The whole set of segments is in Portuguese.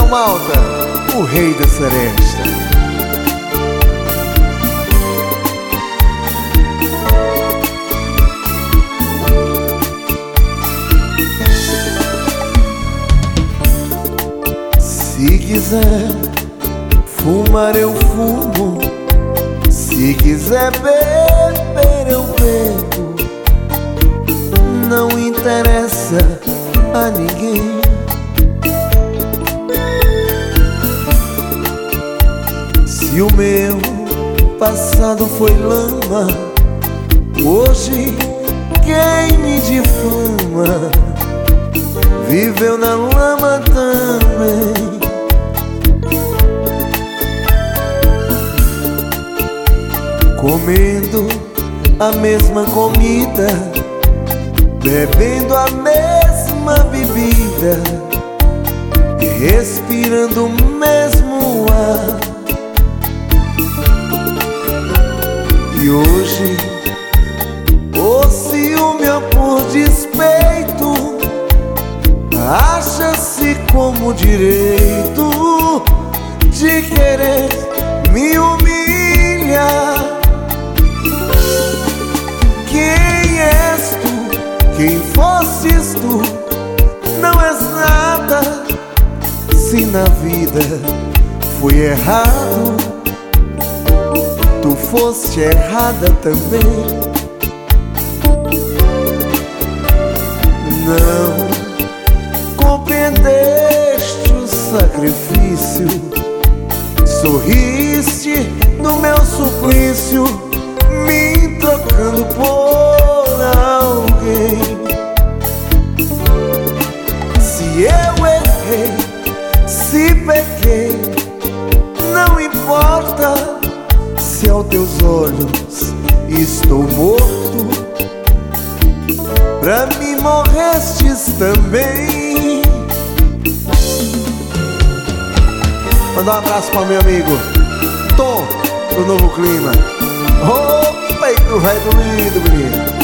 Atenção, malta, o rei da seresta. Se quiser fumar eu fumo, se quiser beber eu bebo, não interessa a ninguém. Se o meu passado foi lama, hoje quem me difama viveu na lama também. Comendo a mesma comida, bebendo a mesma bebida, respirando o mesmo ar. E hoje o ciúme por despeito acha-se como direito de querer me humilhar. Quem és tu? Quem fosses tu? Não és nada. Se na vida foi errado, tu foste errada também. Não compreendeste o sacrifício, sorriste no meu suplício, me trocando por alguém. Se eu errei, se pequei, não importa se aos teus olhos estou morto. Pra mim morrestes também. Mandar um abraço para meu amigo Tom, do Novo Clima. Ô, peito velho lindo, menino.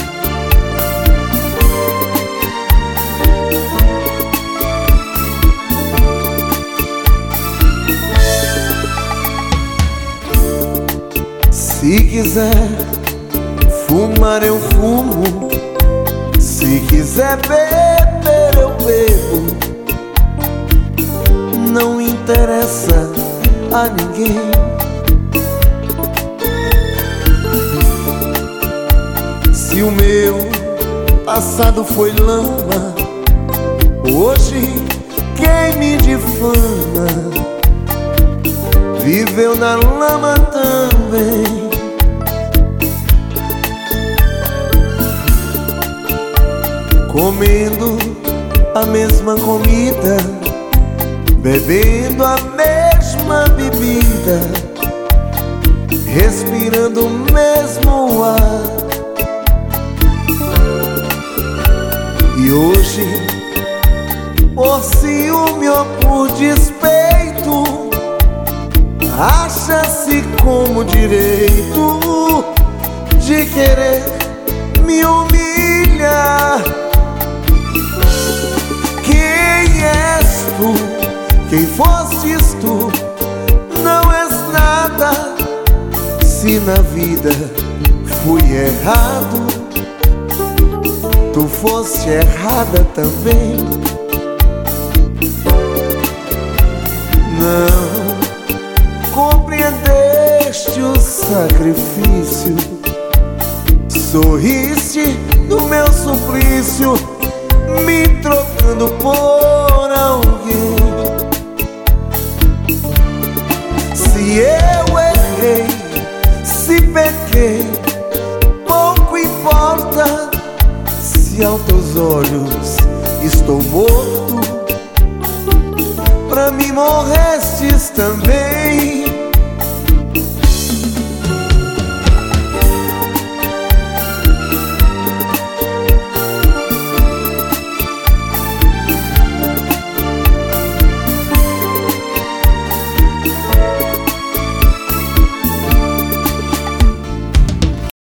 Se quiser fumar eu fumo, se quiser beber eu bebo, não interessa a ninguém. Se o meu passado foi lama, hoje quem me difama viveu na lama também. Comendo a mesma comida, bebendo a mesma bebida, respirando o mesmo ar. E hoje, por ciúme ou por despeito, acha-se como direito de querer me humilhar. Quem és tu? Quem fostes tu? Não és nada. Se na vida fui errado, tu foste errada também. Não compreendeste o sacrifício, sorriste no meu suplício, me trocando por alguém. Se eu errei, se pequei, pouco importa se aos teus olhos estou morto. Pra mim morrestes também.